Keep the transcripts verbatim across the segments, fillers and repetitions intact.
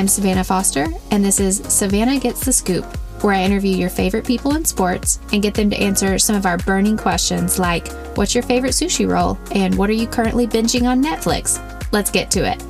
I'm Savannah Foster, and this is Savannah Gets the Scoop, where I interview your favorite people in sports and get them to answer some of our burning questions like, what's your favorite sushi roll? And what are you currently binging on Netflix? Let's get to it.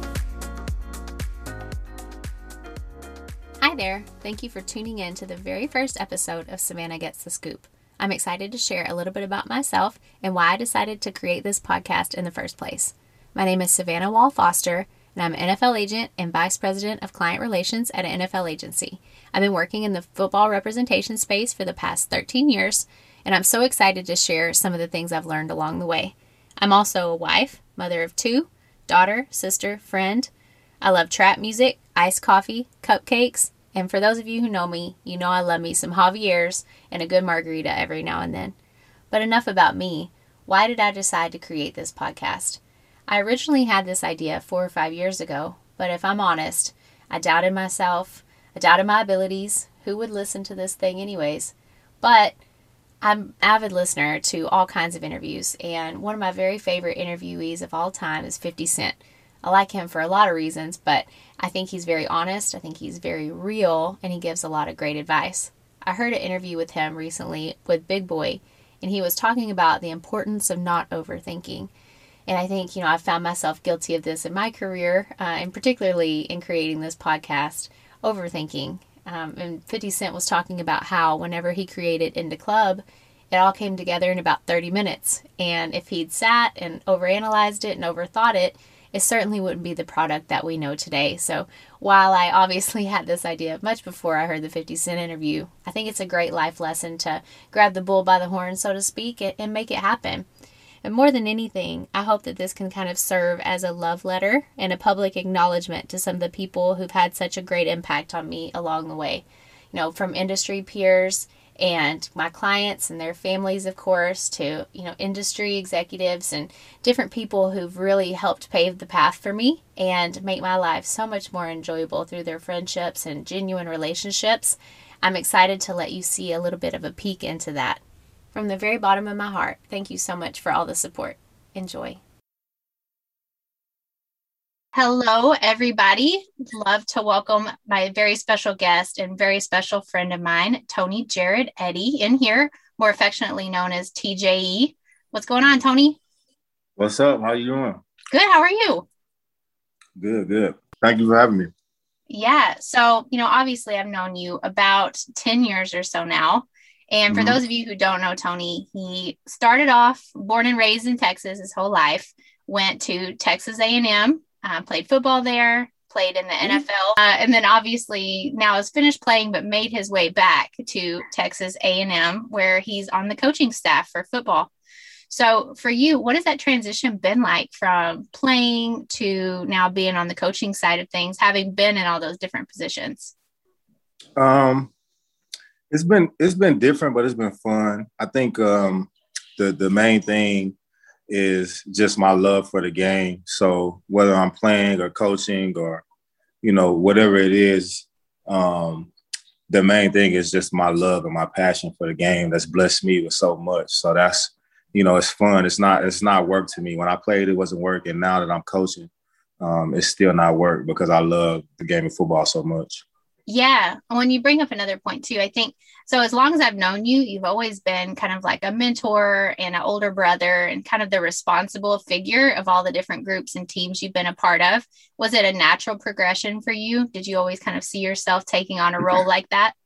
Hi there. Thank you for tuning in to the very first episode of Savannah Gets the Scoop. I'm excited to share a little bit about myself and why I decided to create this podcast in the first place. My name is Savannah Wall Foster, and I'm an N F L agent and Vice President of Client Relations at an N F L agency. I've been working in the football representation space for the past thirteen years, and I'm so excited to share some of the things I've learned along the way. I'm also a wife, mother of two, daughter, sister, friend. I love trap music, iced coffee, cupcakes, and for those of you who know me, you know I love me some Javier's and a good margarita every now and then. But enough about me. Why did I decide to create this podcast? I originally had this idea four or five years ago, but if I'm honest, I doubted myself, I doubted my abilities, who would listen to this thing anyways? But I'm an avid listener to all kinds of interviews, and one of my very favorite interviewees of all time is fifty Cent. I like him for a lot of reasons, but I think he's very honest, I think he's very real, and he gives a lot of great advice. I heard an interview with him recently with Big Boy, and he was talking about the importance of not overthinking. And I think, you know, I've found myself guilty of this in my career, uh, and particularly in creating this podcast, overthinking. Um, and fifty Cent was talking about how whenever he created In Da Club, it all came together in about thirty minutes. And if he'd sat and overanalyzed it and overthought it, it certainly wouldn't be the product that we know today. So while I obviously had this idea much before I heard the fifty Cent interview, I think it's a great life lesson to grab the bull by the horn, so to speak, and make it happen. And more than anything, I hope that this can kind of serve as a love letter and a public acknowledgement to some of the people who've had such a great impact on me along the way. You know, from industry peers and my clients and their families, of course, to, you know, industry executives and different people who've really helped pave the path for me and make my life so much more enjoyable through their friendships and genuine relationships. I'm excited to let you see a little bit of a peek into that. From the very bottom of my heart, thank you so much for all the support. Enjoy. Hello, everybody. Love to welcome my very special guest and very special friend of mine, Tony Jared Eddy, in here, more affectionately known as T J E. What's going on, Tony? What's up? How you doing? Good. How are you? Good, good. Thank you for having me. Yeah. So, you know, obviously I've known you about ten years or so now. And for mm-hmm. those of you who don't know Tony, he started off born and raised in Texas his whole life, went to Texas A and M, uh, played football there, played in the mm-hmm. N F L, uh, and then obviously now has finished playing, but made his way back to Texas A and M, where he's on the coaching staff for football. So for you, what has that transition been like from playing to now being on the coaching side of things, having been in all those different positions? Um. It's been it's been different, but it's been fun. I think um, the the main thing is just my love for the game. So whether I'm playing or coaching or, you know, whatever it is, um, the main thing is just my love and my passion for the game that's blessed me with so much. So that's, you know, it's fun. It's not it's not work to me. When I played, it wasn't work, and now that I'm coaching, um, it's still not work because I love the game of football so much. Yeah. When you bring up another point too, I think, so as long as I've known you, you've always been kind of like a mentor and an older brother and kind of the responsible figure of all the different groups and teams you've been a part of. Was it a natural progression for you? Did you always kind of see yourself taking on a role like that?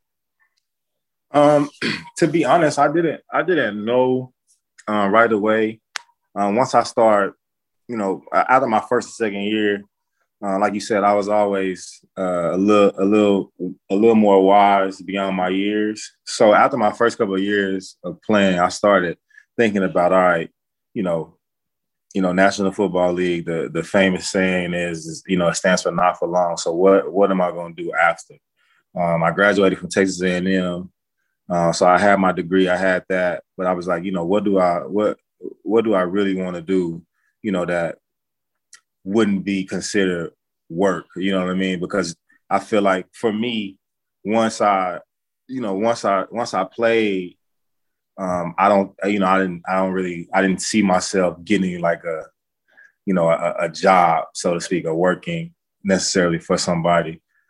Um, to be honest, I didn't, I didn't know uh, right away. Um, once I started, you know, after my first and second year, Uh, like you said, I was always uh, a little, a little, a little more wise beyond my years. So after my first couple of years of playing, I started thinking about, all right, you know, you know, National Football League. The the famous saying is, is you know, it stands for not for long. So what what am I going to do after? Um, I graduated from Texas A and M, uh, so I had my degree. I had that, but I was like, you know, what do I what what do I really want to do? You know, that wouldn't be considered work, you know what I mean? Because I feel like for me, once I, you know, once I, once I played, um, I don't, you know, I didn't, I don't really, I didn't see myself getting like a, you know, a, a job, so to speak, or working necessarily for somebody.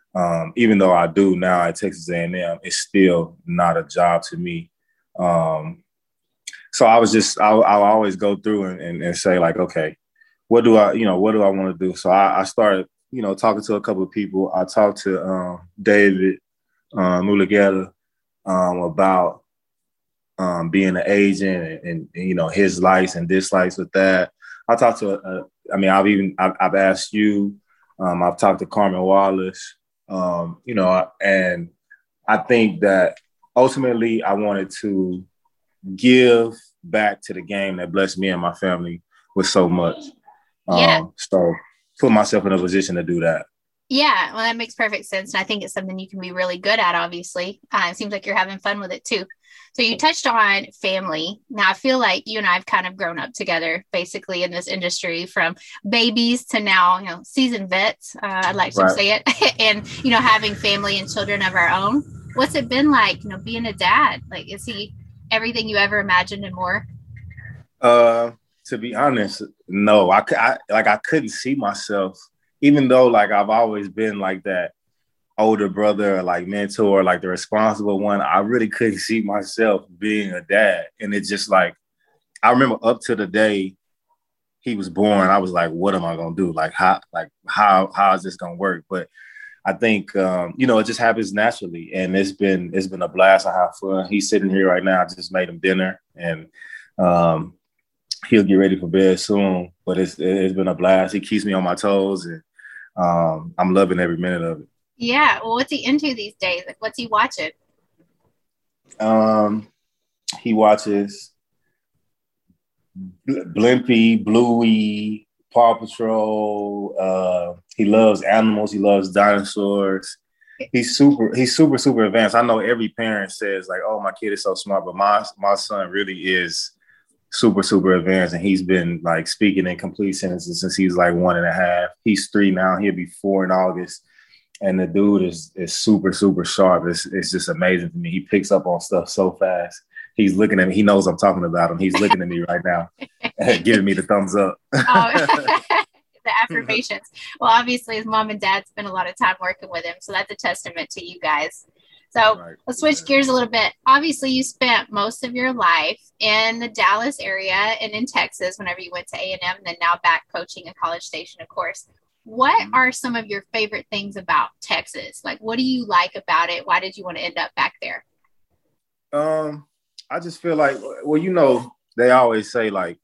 Um, even though I do now at Texas A and M, it's still not a job to me. Um, so I was just, I, I'll always go through and, and, and say like, okay, what do I, you know, what do I want to do? So I, I started, you know, talking to a couple of people. I talked to um, David um, Mulugeta um, about um, being an agent and, and, and, you know, his likes and dislikes with that. I talked to, uh, I mean, I've even, I've, I've asked you, um, I've talked to Carmen Wallace, um, you know, and I think that ultimately I wanted to give back to the game that blessed me and my family with so much. Yeah. Um, so put myself in a position to do that. Yeah, well, that makes perfect sense. And I think it's something you can be really good at, obviously. Uh, it seems like you're having fun with it too. So you touched on family. Now, I feel like you and I have kind of grown up together, basically, in this industry from babies to now, you know, seasoned vets, uh, I'd like to right. say it, and, you know, having family and children of our own. What's it been like, you know, being a dad? Like, is he everything you ever imagined and more? Uh, to be honest, no. I, I like I couldn't see myself, even though like I've always been like that older brother, like mentor, like the responsible one. I really couldn't see myself being a dad, and it's just like I remember up to the day he was born, I was like, "What am I gonna do? Like how, like how, how is this gonna work?" But I think um, you know it just happens naturally, and it's been it's been a blast. I have fun. He's sitting here right now. I just made him dinner, and um, he'll get ready for bed soon. But it's it's been a blast. He keeps me on my toes, and um, I'm loving every minute of it. Yeah. Well, what's he into these days? Like, what's he watching? Um, he watches Blimpie, Bluey, Paw Patrol. Uh, he loves animals. He loves dinosaurs. He's super. He's super, super advanced. I know every parent says like, "Oh, my kid is so smart," but my my son really is super, super advanced, and he's been like speaking in complete sentences since he's like one and a half. He's three now. He'll be four in August. And the dude is is super, super sharp. It's it's just amazing to me. He picks up on stuff so fast. He's looking at me. He knows I'm talking about him. He's looking at me right now, giving me the thumbs up. Oh, the affirmations. Well, obviously, his mom and dad spent a lot of time working with him. So that's a testament to you guys. So right. Let's switch gears a little bit. Obviously, you spent most of your life in the Dallas area and in Texas whenever you went to A and M, and then now back coaching at College Station, of course. What are some of your favorite things about Texas? Like, what do you like about it? Why did you want to end up back there? Um, I just feel like, well, you know, they always say like,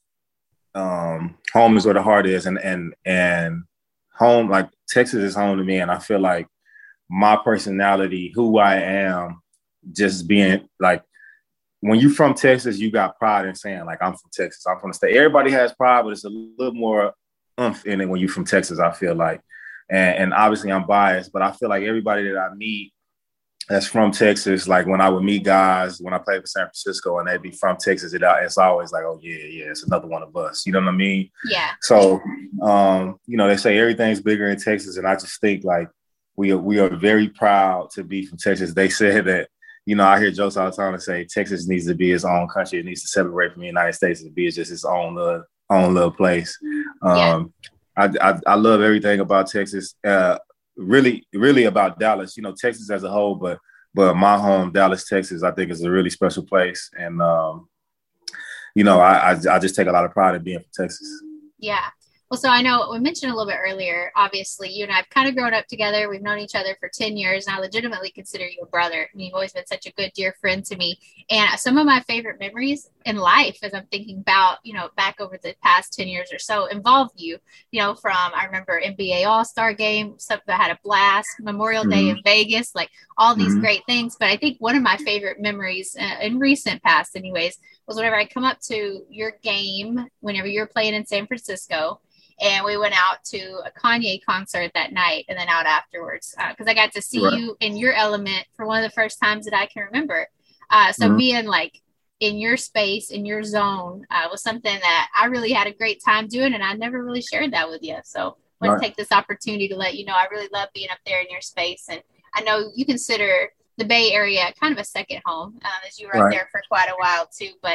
um, home is where the heart is, and and and home, like Texas is home to me, and I feel like my personality, who I am, just being like, when you're from Texas, you got pride in saying like, I'm from Texas, I'm from the state. Everybody has pride, but it's a little more umph in it when you're from Texas, I feel like. And, and obviously I'm biased, but I feel like everybody that I meet that's from Texas, like when I would meet guys, when I played for San Francisco and they'd be from Texas, it, it's always like, oh yeah, yeah, it's another one of us. You know what I mean? Yeah. So, um, you know, they say everything's bigger in Texas. And I just think like we are, we are very proud to be from Texas. They said that, you know, I hear jokes all the time that say Texas needs to be its own country. It needs to separate from the United States and be just its own little, own little place. Um, yeah. I, I I love everything about Texas. Uh, really, really about Dallas. You know, Texas as a whole, but but my home, Dallas, Texas, I think is a really special place. And um, you know, I, I I just take a lot of pride in being from Texas. Yeah. Well, so I know we mentioned a little bit earlier, obviously, you and I have kind of grown up together. We've known each other for ten years, and I legitimately consider you a brother. And you've always been such a good, dear friend to me. And some of my favorite memories in life, as I'm thinking about, you know, back over the past ten years or so, involve you, you know, from, I remember N B A All-Star Game, something that had a blast, Memorial mm-hmm. Day in Vegas, like all these mm-hmm. great things. But I think one of my favorite memories uh, in recent past, anyways, was whenever I come up to your game, whenever you were playing in San Francisco. And we went out to a Kanye concert that night and then out afterwards because uh, I got to see right. you in your element for one of the first times that I can remember. Uh, so mm-hmm. being like in your space, in your zone uh, was something that I really had a great time doing. And I never really shared that with you. So I want right. to take this opportunity to let you know I really love being up there in your space. And I know you consider the Bay Area kind of a second home um, as you were right. up there for quite a while too. But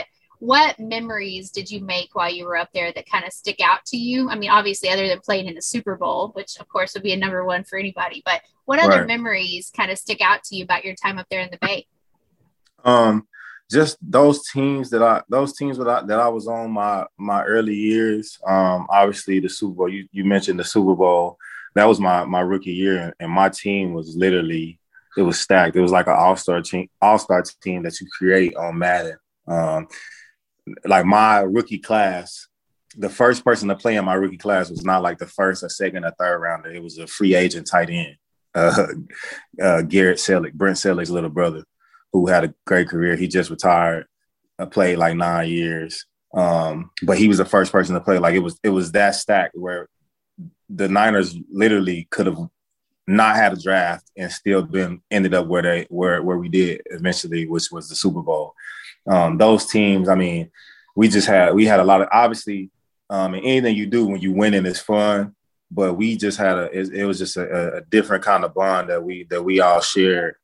what memories did you make while you were up there that kind of stick out to you? I mean, obviously, other than playing in the Super Bowl, which of course would be a number one for anybody, but what other Right. memories kind of stick out to you about your time up there in the Bay? Um, just those teams that I those teams that I that I was on my my early years. Um, obviously the Super Bowl. You you mentioned the Super Bowl. That was my my rookie year, and my team was literally it was stacked. It was like an all star team, all star team that you create on Madden. Um, like my rookie class, the first person to play in my rookie class was not like the first or second or third rounder. It was a free agent tight end, uh, uh, Garrett Selleck, Brent Selleck's little brother, who had a great career. He just retired, uh, played like nine years. Um, but he was the first person to play. Like it was, it was that stacked where the Niners literally could have not had a draft and still been ended up where they where where we did eventually, which was the Super Bowl. Um, those teams, I mean, we just had we had a lot of obviously, um, and anything you do when you win is fun. But we just had a it, it was just a, a different kind of bond that we that we all shared.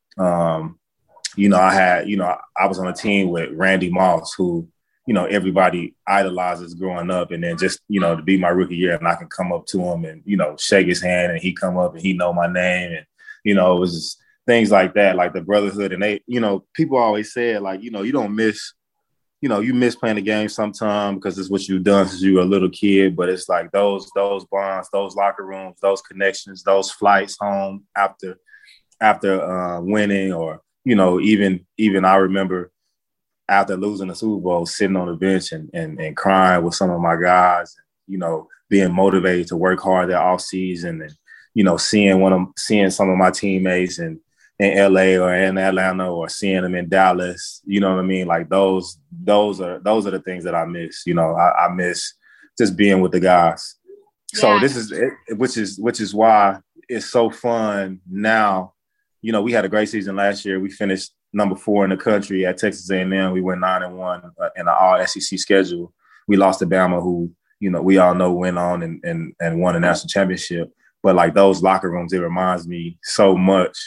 Um, you know, I had you know I was on a team with Randy Moss, who you know everybody idolizes growing up, and then just you know to be my rookie year, and I can come up to him and you know shake his hand, and he come up and he know my name, and you know it was just things like that, like the brotherhood. And they, you know, people always said like you know you don't miss, you know, you miss playing the game sometime because it's what you've done since you were a little kid. But it's like those those bonds, those locker rooms, those connections, those flights home after after uh, winning, or you know even even I remember after losing the Super Bowl, sitting on the bench and, and, and crying with some of my guys, you know, being motivated to work hard that off season, and, you know, seeing one of seeing some of my teammates in, in L A or in Atlanta, or seeing them in Dallas, you know what I mean? Like those, those are, those are the things that I miss, you know, I, I miss just being with the guys. Yeah. So this is, which is, which is why it's so fun now. You know, we had a great season last year. We finished number four in the country at Texas A and M. We went nine and one in an all S E C schedule. We lost to Bama, who, you know, we all know went on and, and, and won a national championship. But like those locker rooms, it reminds me so much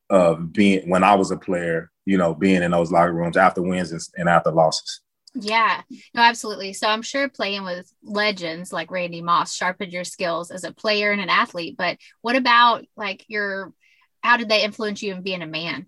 of being when I was a player, you know, being in those locker rooms after wins and, and after losses. Yeah, no, absolutely. So I'm sure playing with legends like Randy Moss sharpened your skills as a player and an athlete. But what about like your, how did they influence you in being a man?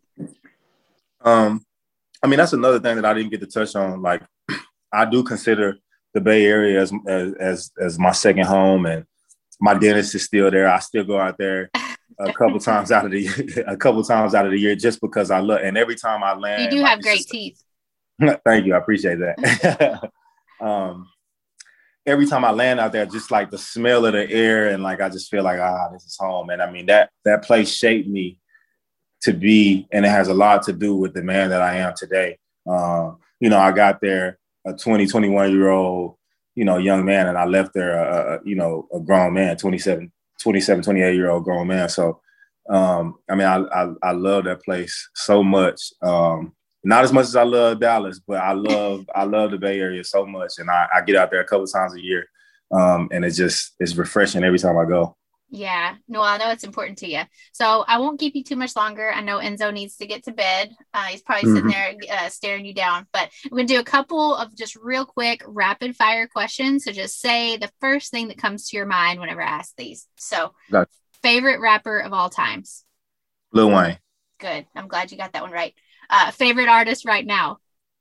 Um, I mean, that's another thing that I didn't get to touch on. Like, I do consider the Bay Area as as as my second home, and my dentist is still there. I still go out there a couple times out of the a couple times out of the year just because I love. And every time I land, you do like, have great just, teeth. Thank you, I appreciate that. um, every time I land out there, just like the smell of the air, and like I just feel like ah, this is home. And I mean that that place shaped me to be, and it has a lot to do with the man that I am today. Uh, you know, I got there a twenty, twenty-one year old, you know, young man, and I left there, a, a, you know, a grown man, twenty-seven, twenty-seven, twenty-eight year old grown man. So, um, I mean, I, I, I love that place so much. Um, not as much as I love Dallas, but I love, I love the Bay Area so much. And I, I get out there a couple times a year. Um, and it's just, it's refreshing every time I go. Yeah, no, I know it's important to you. So I won't keep you too much longer. I know Enzo needs to get to bed. Uh, he's probably sitting mm-hmm. there uh, staring you down, but we're going to do a couple of just real quick rapid fire questions. So just say the first thing that comes to your mind whenever I ask these. So gotcha. Favorite rapper of all times? Lil Wayne. Good. I'm glad you got that one right. Uh, favorite artist right now?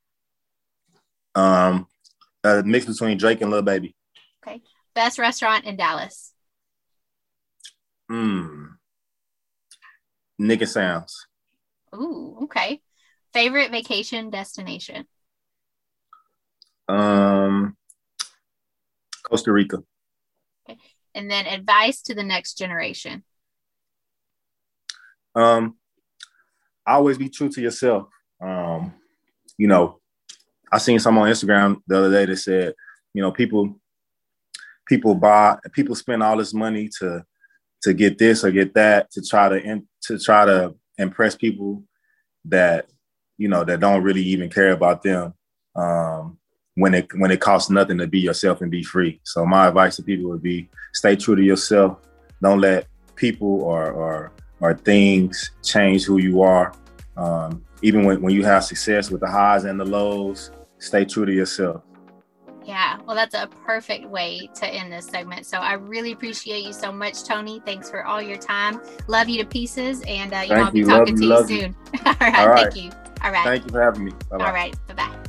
Um, a mix between Drake and Lil Baby. Okay. Best restaurant in Dallas? Hmm. Nick and Sam's. Ooh, okay. Favorite vacation destination? Um, Costa Rica. Okay. And then advice to the next generation? Um, always be true to yourself. Um, you know, I seen some on Instagram the other day that said, you know, people, people buy, people spend all this money to to get this or get that, to try to in, to try to impress people that, you know, that don't really even care about them, um, when it when it costs nothing to be yourself and be free. So my advice to people would be stay true to yourself. Don't let people or or, or things change who you are. Um, even when, when you have success with the highs and the lows, stay true to yourself. Yeah, well, that's a perfect way to end this segment. So I really appreciate you so much, Tony. Thanks for all your time. Love you to pieces. And uh, you know, I'll be you. talking love to you, you soon. You. all, right, all right. Thank you. All right. Thank you for having me. Bye-bye. All right. Bye-bye.